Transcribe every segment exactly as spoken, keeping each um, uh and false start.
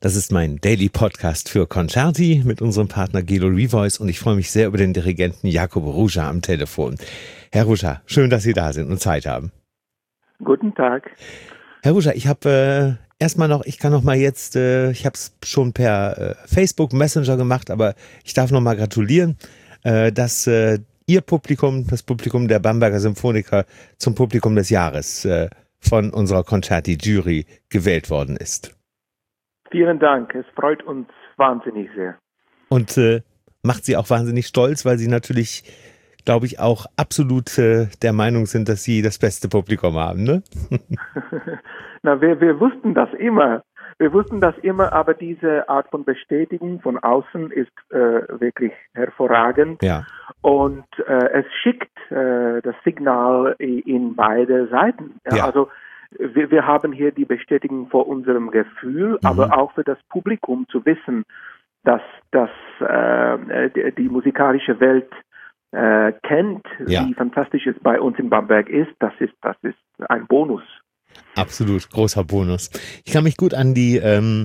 Das ist mein Daily Podcast für Concerti mit unserem Partner Gelo Revoice und ich freue mich sehr über den Dirigenten Jacopo Ruja am Telefon. Herr Ruja, schön, dass Sie da sind und Zeit haben. Guten Tag. Herr Ruja, ich habe äh, erstmal noch, ich kann noch mal jetzt, äh, ich habe es schon per äh, Facebook Messenger gemacht, aber ich darf noch mal gratulieren, äh, dass äh, Ihr Publikum, das Publikum der Bamberger Symphoniker zum Publikum des Jahres äh, von unserer Concerti-Jury gewählt worden ist. Vielen Dank, es freut uns wahnsinnig sehr. Und äh, macht Sie auch wahnsinnig stolz, weil Sie natürlich, glaube ich, auch absolut äh, der Meinung sind, dass Sie das beste Publikum haben, ne? Na, wir, wir wussten das immer. Wir wussten das immer, aber diese Art von Bestätigung von außen ist äh, wirklich hervorragend. Ja. Und äh, es schickt äh, das Signal in beide Seiten. Ja, Ja. Also wir, wir haben hier die Bestätigung vor unserem Gefühl, Mhm. aber auch für das Publikum zu wissen, dass, dass äh, die, die musikalische Welt äh, kennt, Ja. wie fantastisch es bei uns in Bamberg ist. Das ist, das ist ein Bonus. Absolut, großer Bonus. Ich kann mich gut an die, ähm,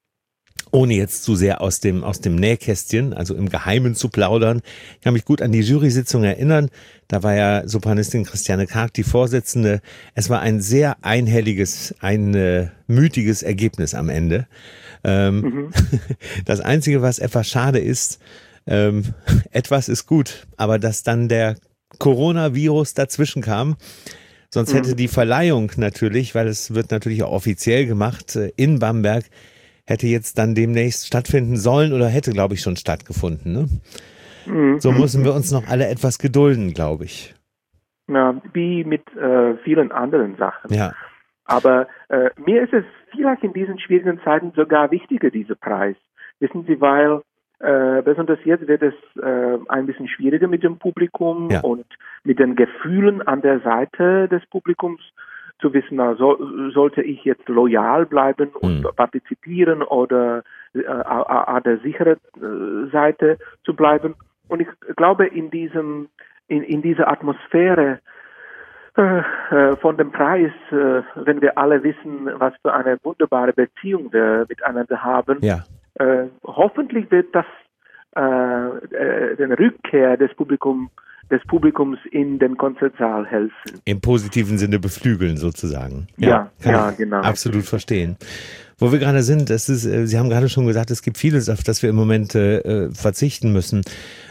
ohne jetzt zu sehr aus dem, aus dem Nähkästchen, also im Geheimen zu plaudern, ich kann mich gut an die Jury-Sitzung erinnern. Da war ja Sopranistin Christiane Karg die Vorsitzende. Es war ein sehr einhelliges, ein äh, mütiges Ergebnis am Ende. Ähm, Mhm. Das Einzige, was etwas schade ist, ähm, etwas ist gut, aber dass dann der Coronavirus dazwischen kam, sonst hätte Mhm. die Verleihung natürlich, weil es wird natürlich auch offiziell gemacht, äh, in Bamberg, hätte jetzt dann demnächst stattfinden sollen oder hätte, glaube ich, schon stattgefunden. Ne? Mhm. So müssen wir uns noch alle etwas gedulden, glaube ich. Ja, wie mit äh, vielen anderen Sachen. Ja, Aber äh, mir ist es vielleicht in diesen schwierigen Zeiten sogar wichtiger, dieser Preis. Wissen Sie, weil äh, besonders jetzt wird es äh, ein bisschen schwieriger mit dem Publikum Ja. und mit den Gefühlen an der Seite des Publikums zu wissen, na, so, sollte ich jetzt loyal bleiben und Mhm. partizipieren oder äh, an der sicheren äh, Seite zu bleiben. Und ich glaube, in diesem in, in dieser Atmosphäre äh, äh, von dem Preis, äh, wenn wir alle wissen, was für eine wunderbare Beziehung wir miteinander haben, ja, äh, hoffentlich wird das äh, äh, den Rückkehr des Publikums des Publikums in den Konzertsaal helfen. im positiven Sinne beflügeln sozusagen. Ja, kann ja, ich genau. absolut verstehen. Wo wir gerade sind, das ist, äh, Sie haben gerade schon gesagt, es gibt vieles, auf das wir im Moment äh, verzichten müssen.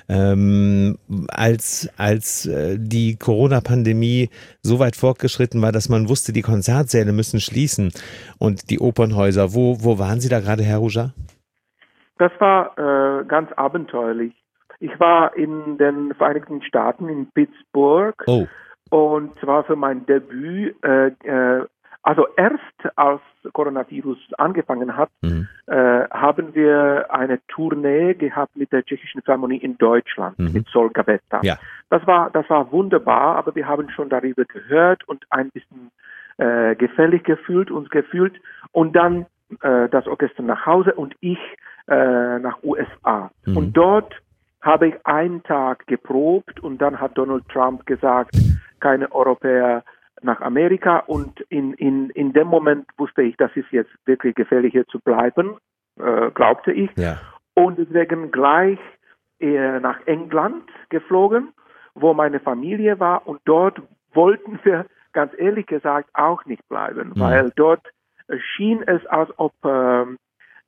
Ähm, als als äh, die Corona-Pandemie so weit fortgeschritten war, dass man wusste, die Konzertsäle müssen schließen und die Opernhäuser. Wo wo waren Sie da gerade, Herr Ruja? Das war äh, ganz abenteuerlich. Ich war in den Vereinigten Staaten, in Pittsburgh, Oh, und zwar für mein Debüt. Äh, äh, also erst als Coronavirus angefangen hat, mhm. äh, haben wir eine Tournee gehabt mit der Tschechischen Philharmonie in Deutschland, Mhm. mit Sol Gabetta. Ja, Das war, das war wunderbar, aber wir haben schon darüber gehört und ein bisschen äh, gefällig gefühlt, uns gefühlt. Und dann äh, das Orchester nach Hause und ich äh, nach U S A. Mhm. Und dort habe ich einen Tag geprobt und dann hat Donald Trump gesagt, keine Europäer nach Amerika. Und in, in, in dem Moment wusste ich, das ist jetzt wirklich gefährlich, hier zu bleiben, äh, glaubte ich. ja, Und deswegen gleich äh, nach England geflogen, wo meine Familie war. Und dort wollten wir, ganz ehrlich gesagt, auch nicht bleiben, Mhm. weil dort äh, schien es, als ob ähm,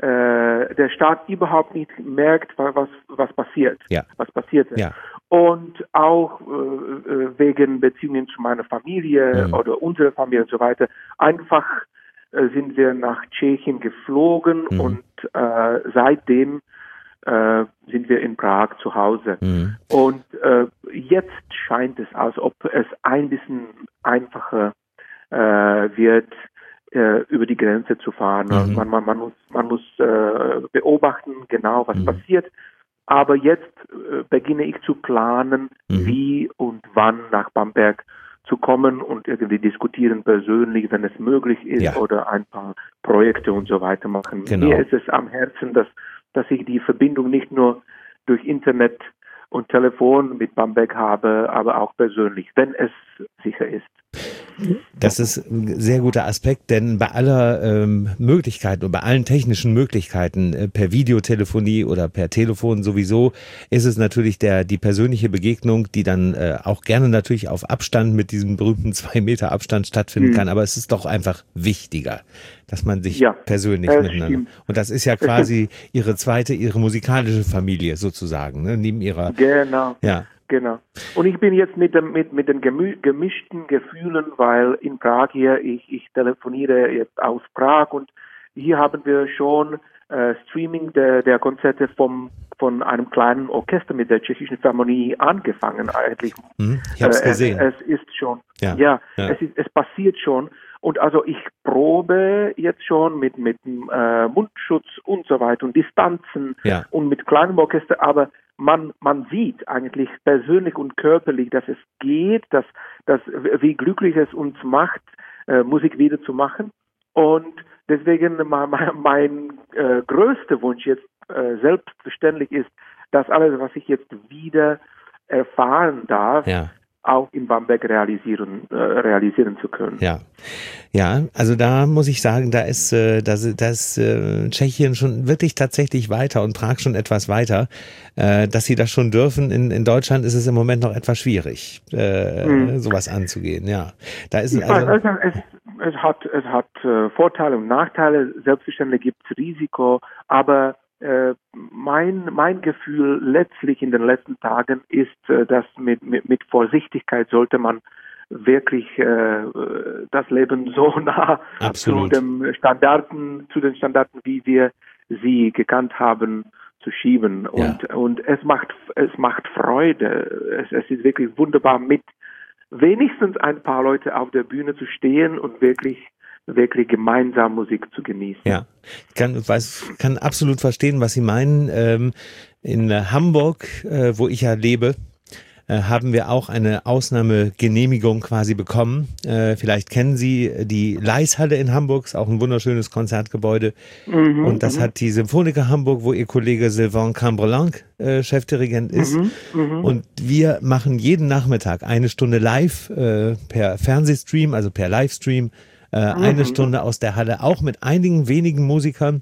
äh, der Staat überhaupt nicht merkt, wa- was, was passiert, Ja. was passierte. ja, Und auch äh, äh, wegen Beziehungen zu meiner Familie Mhm. oder unserer Familie und so weiter. Einfach äh, sind wir nach Tschechien geflogen Mhm. und äh, seitdem äh, sind wir in Prag zu Hause. mhm. Und äh, jetzt scheint es, als ob es ein bisschen einfacher äh, wird, äh, über die Grenze zu fahren. Mhm. Man, man, man muss, man muss äh, beobachten, genau was Mhm. passiert. Aber jetzt äh, beginne ich zu planen, Mhm. wie und wann nach Bamberg zu kommen und irgendwie diskutieren persönlich, wenn es möglich ist, Ja. oder ein paar Projekte und so weiter machen. Genau. Mir ist es am Herzen, dass, dass ich die Verbindung nicht nur durch Internet und Telefon mit Bamberg habe, aber auch persönlich, wenn es sicher ist. Das ist ein sehr guter Aspekt, denn bei aller ähm, Möglichkeiten und bei allen technischen Möglichkeiten äh, per Videotelefonie oder per Telefon sowieso ist es natürlich der die persönliche Begegnung, die dann äh, auch gerne natürlich auf Abstand mit diesem berühmten zwei Meter Abstand stattfinden Mhm. kann. Aber es ist doch einfach wichtiger, dass man sich Ja, persönlich es miteinander. stimmt. Und das ist ja Es stimmt. quasi ihre zweite, ihre musikalische Familie sozusagen, ne? Neben ihrer. Genau. Ja. Genau. Und ich bin jetzt mit dem mit mit den gemü gemischten Gefühlen, weil in Prag hier ich ich telefoniere jetzt aus Prag und hier haben wir schon äh, Streaming der der Konzerte vom von einem kleinen Orchester mit der tschechischen Philharmonie angefangen eigentlich. Hm, ich habe es gesehen. Es, es ist schon. Ja. Ja, ja. es ist es passiert schon. Und also ich probe jetzt schon mit mit äh, Mundschutz und so weiter und Distanzen ja. und mit kleinem Orchester, aber man man sieht eigentlich persönlich und körperlich, dass es geht, dass dass wie glücklich es uns macht, äh, Musik wieder zu machen. Und deswegen mein, mein äh, größter Wunsch jetzt äh, selbstverständlich ist, dass alles, was ich jetzt wieder erfahren darf, ja. auch in Bamberg realisieren, äh, realisieren zu können. Ja, ja, also da muss ich sagen, da ist, äh, da, da ist äh, Tschechien schon wirklich tatsächlich weiter und Prag schon etwas weiter, äh, dass sie das schon dürfen. In, in Deutschland ist es im Moment noch etwas schwierig, äh, mhm. sowas anzugehen. Ja, da ist ich es also. Weiß, also es, es hat, es hat äh, Vorteile und Nachteile. Selbstverständlich gibt es Risiko, aber Äh, mein, mein Gefühl letztlich in den letzten Tagen ist, äh, dass mit, mit, mit Vorsichtigkeit sollte man wirklich äh, das Leben so nah Absolut. zu dem Standarten, zu den Standarten, wie wir sie gekannt haben, zu schieben. Und, ja. und es macht, es macht Freude. Es, es ist wirklich wunderbar, mit wenigstens ein paar Leute auf der Bühne zu stehen und wirklich wirklich gemeinsam Musik zu genießen. Ja, ich kann, weiß, kann absolut verstehen, was Sie meinen. Ähm, in Hamburg, äh, wo ich ja lebe, äh, haben wir auch eine Ausnahmegenehmigung quasi bekommen. Äh, vielleicht kennen Sie die Leishalle in Hamburg, ist auch ein wunderschönes Konzertgebäude. Mhm, und das m- hat die Symphoniker Hamburg, wo Ihr Kollege Sylvain Cambrelang äh, Chefdirigent ist. Mhm, m- und wir machen jeden Nachmittag eine Stunde live äh, per Fernsehstream, also per Livestream, Äh, mhm. eine Stunde aus der Halle, auch mit einigen wenigen Musikern,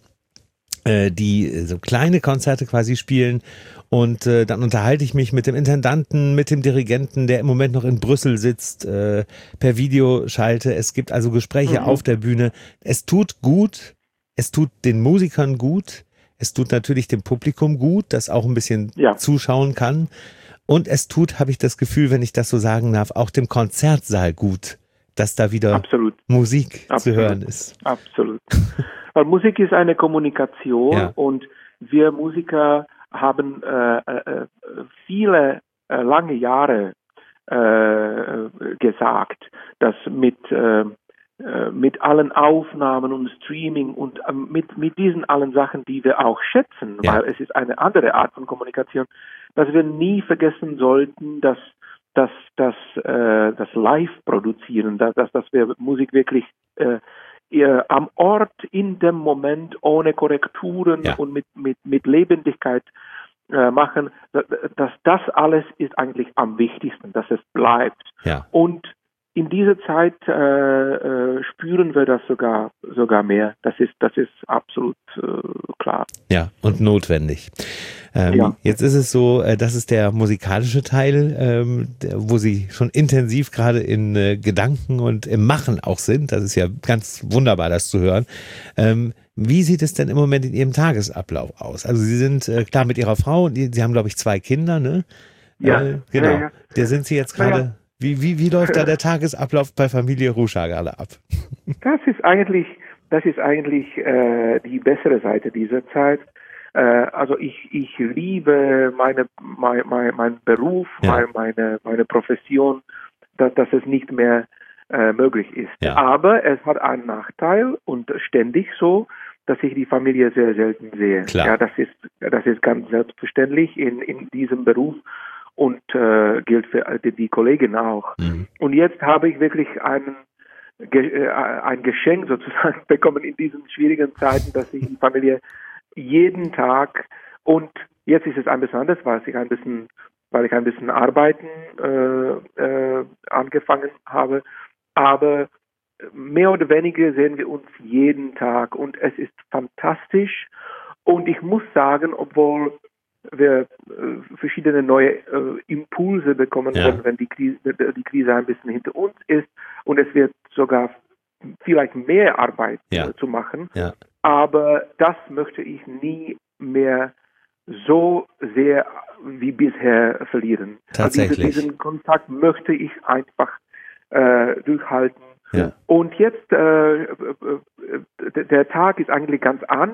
äh, die so kleine Konzerte quasi spielen. Und äh, dann unterhalte ich mich mit dem Intendanten, mit dem Dirigenten, der im Moment noch in Brüssel sitzt, äh, per Videoschalte. Es gibt also Gespräche mhm. auf der Bühne. Es tut gut, es tut den Musikern gut, es tut natürlich dem Publikum gut, das auch ein bisschen ja. zuschauen kann. Und es tut, habe ich das Gefühl, wenn ich das so sagen darf, auch dem Konzertsaal gut, dass da wieder Absolut. Musik Absolut. zu hören ist. Absolut. Weil Musik ist eine Kommunikation ja. und wir Musiker haben äh, äh, viele äh, lange Jahre äh, gesagt, dass mit äh, mit allen Aufnahmen und Streaming und äh, mit mit diesen allen Sachen, die wir auch schätzen, ja. weil es ist eine andere Art von Kommunikation, dass wir nie vergessen sollten, dass dass das äh, das Live-Produzieren, dass, dass wir Musik wirklich äh, am Ort, in dem Moment, ohne Korrekturen ja. und mit mit mit Lebendigkeit äh, machen, dass das alles ist eigentlich am wichtigsten, dass es bleibt. Ja. Und in dieser Zeit äh, äh, spüren wir das sogar sogar mehr. Das ist das ist absolut äh, klar. Ja, und notwendig. Ähm, ja. Jetzt ist es so, äh, das ist der musikalische Teil, ähm, der, wo Sie schon intensiv gerade in äh, Gedanken und im Machen auch sind. Das ist ja ganz wunderbar, das zu hören. Ähm, wie sieht es denn im Moment in Ihrem Tagesablauf aus? Also Sie sind äh, klar mit Ihrer Frau und Sie haben, glaube ich, zwei Kinder, ne? Ja. Äh, genau. Ja, ja. Der sind Sie jetzt gerade. Ja. Wie, wie, wie läuft da der Tagesablauf bei Familie Ruschagala ab? Das ist eigentlich, das ist eigentlich äh, die bessere Seite dieser Zeit. Äh, also ich, ich liebe meine, mein, mein, mein Beruf, ja. meine, meine Profession, dass, dass es nicht mehr äh, möglich ist. Ja. Aber es hat einen Nachteil und ständig so, dass ich die Familie sehr selten sehe. Klar. Ja, das ist, das ist ganz selbstverständlich in, in diesem Beruf. Und äh, gilt für die, die Kollegen auch. Mhm. Und jetzt habe ich wirklich einen, äh, ein Geschenk sozusagen bekommen in diesen schwierigen Zeiten, dass ich die Familie jeden Tag und jetzt ist es ein bisschen anders, weil ich ein bisschen, weil ich ein bisschen arbeiten äh, äh, angefangen habe. aber mehr oder weniger sehen wir uns jeden Tag und es ist fantastisch. Und ich muss sagen, obwohl wir äh, verschiedene neue äh, Impulse bekommen, ja. wenn, wenn die Krise, die Krise ein bisschen hinter uns ist und es wird sogar vielleicht mehr Arbeit ja. äh, zu machen, ja. aber das möchte ich nie mehr so sehr wie bisher verlieren. Tatsächlich. Also diesen Kontakt möchte ich einfach äh, durchhalten. Ja. Und jetzt, äh, äh, der Tag ist eigentlich ganz an,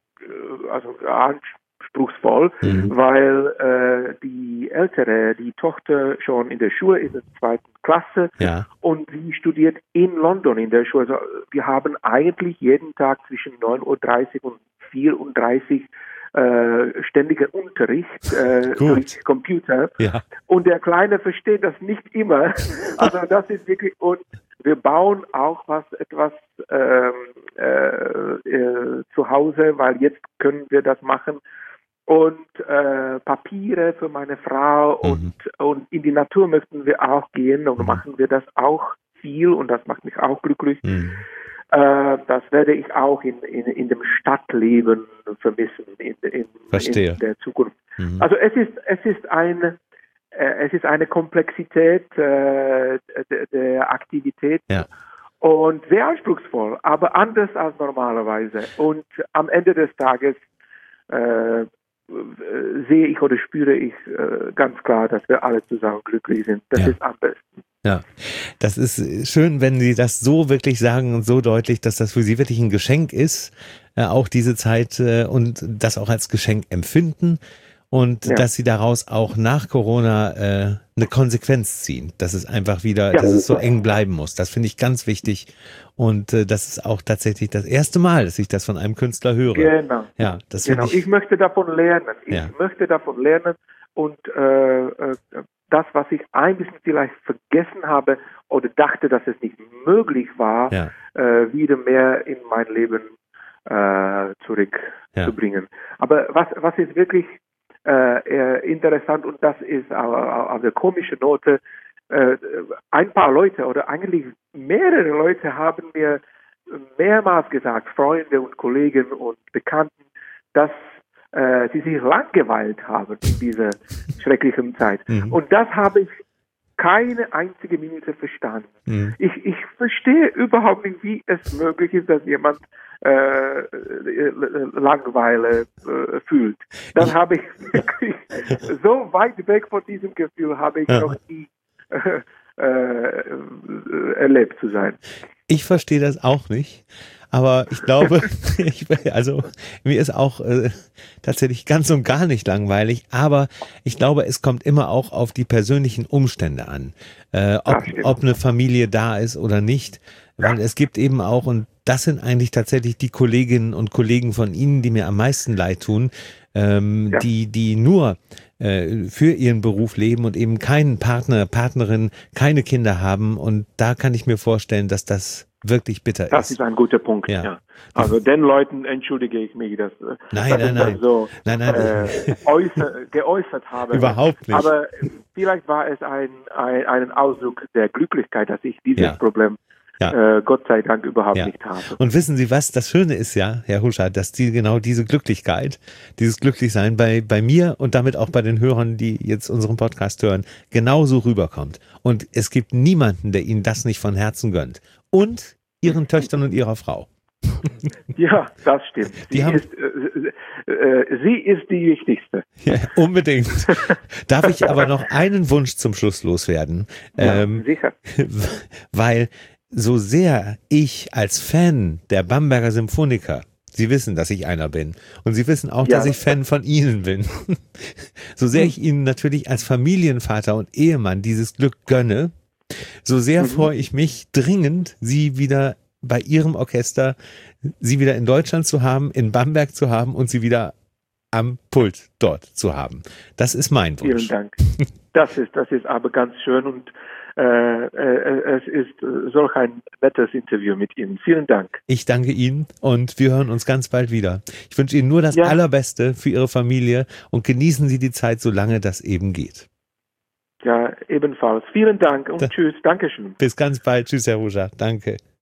also anspruchsvoll, mhm. weil äh, die Ältere, die Tochter schon in der Schule ist, in der zweiten Klasse, ja. und sie studiert in London in der Schule. Also wir haben eigentlich jeden Tag zwischen neun Uhr dreißig und vier Uhr dreißig äh, ständiger Unterricht äh, durch Computer. Ja. Und der Kleine versteht das nicht immer. Also das ist wirklich, und wir bauen auch was etwas ähm, äh, äh, zu Hause, weil jetzt können wir das machen. Und äh, Papiere für meine Frau mhm. und, und in die Natur möchten wir auch gehen und mhm. machen wir das auch viel und das macht mich auch glücklich. Mhm. Äh, das werde ich auch in, in, in dem Stadtleben vermissen in, in, in der Zukunft. Mhm. Also es ist, es ist eine Es ist eine Komplexität äh, der, der Aktivität ja. und sehr anspruchsvoll, aber anders als normalerweise. Und am Ende des Tages äh, sehe ich oder spüre ich äh, ganz klar, dass wir alle zusammen glücklich sind. Das ja. ist am besten. Ja, das ist schön, wenn Sie das so wirklich sagen und so deutlich, dass das für Sie wirklich ein Geschenk ist, äh, auch diese Zeit äh, und das auch als Geschenk empfinden. Und ja. dass sie daraus auch nach Corona äh, eine Konsequenz ziehen, dass es einfach wieder, ja. dass es so eng bleiben muss. Das finde ich ganz wichtig. Und äh, das ist auch tatsächlich das erste Mal, dass ich das von einem Künstler höre. Genau. Ja, das genau. Ich, ich möchte davon lernen. Ich ja. möchte davon lernen. Und äh, äh, das, was ich ein bisschen vielleicht vergessen habe oder dachte, dass es nicht möglich war, ja. äh, wieder mehr in mein Leben äh, zurückzubringen. Ja. Aber was, was ist wirklich Äh, interessant, und das ist auf eine komische Note, äh, ein paar Leute oder eigentlich mehrere Leute haben mir mehrmals gesagt, Freunde und Kollegen und Bekannten, dass äh, sie sich langweilt haben in dieser schrecklichen Zeit. Mhm. Und das habe ich keine einzige Minute verstanden. Mhm. Ich, ich verstehe überhaupt nicht, wie es möglich ist, dass jemand äh, Langeweile äh, fühlt. Dann habe ich wirklich so weit weg von diesem Gefühl habe ich ja. noch nie äh, äh, erlebt zu sein. Ich verstehe das auch nicht. Aber ich glaube, ich, also mir ist auch äh, tatsächlich ganz und gar nicht langweilig. Aber ich glaube, es kommt immer auch auf die persönlichen Umstände an, äh, ob, ob eine Familie da ist oder nicht. Weil ja. es gibt eben auch, und das sind eigentlich tatsächlich die Kolleginnen und Kollegen von Ihnen, die mir am meisten leid tun, ähm, ja. die die nur äh, für ihren Beruf leben und eben keinen Partner, Partnerin, keine Kinder haben. Und da kann ich mir vorstellen, dass das wirklich bitter das ist. Das ist ein guter Punkt, ja. ja. Also den Leuten entschuldige ich mich, dass, nein, dass nein, ich nein. das so nein, nein. Äh, äußer, geäußert habe. Überhaupt nicht. Aber vielleicht war es ein, ein, ein Ausdruck der Glücklichkeit, dass ich dieses ja. Problem Ja. Äh, Gott sei Dank überhaupt ja. nicht habe. Und wissen Sie was, das Schöne ist ja, Herr Huschardt, dass die genau diese Glücklichkeit, dieses Glücklichsein bei, bei mir und damit auch bei den Hörern, die jetzt unseren Podcast hören, genauso rüberkommt. Und es gibt niemanden, der Ihnen das nicht von Herzen gönnt. Und Ihren Töchtern und Ihrer Frau. Ja, das stimmt. Die sie, haben, ist, äh, äh, sie ist die wichtigste. Ja, unbedingt. Darf ich aber noch einen Wunsch zum Schluss loswerden? Ja, ähm, sicher. Weil so sehr ich als Fan der Bamberger Symphoniker, Sie wissen, dass ich einer bin, und Sie wissen auch, ja. dass ich Fan von Ihnen bin, so sehr ich Ihnen natürlich als Familienvater und Ehemann dieses Glück gönne, so sehr mhm. freue ich mich dringend, Sie wieder bei Ihrem Orchester, Sie wieder in Deutschland zu haben, in Bamberg zu haben und Sie wieder am Pult dort zu haben. Das ist mein Wunsch. Vielen Dank. Das ist, das ist aber ganz schön, und äh, äh, es ist solch ein nettes Interview mit Ihnen. Vielen Dank. Ich danke Ihnen, und wir hören uns ganz bald wieder. Ich wünsche Ihnen nur das ja. Allerbeste für Ihre Familie und genießen Sie die Zeit, solange das eben geht. Ja, ebenfalls. Vielen Dank und da, tschüss. Dankeschön. Bis ganz bald. Tschüss, Herr Ruja. Danke.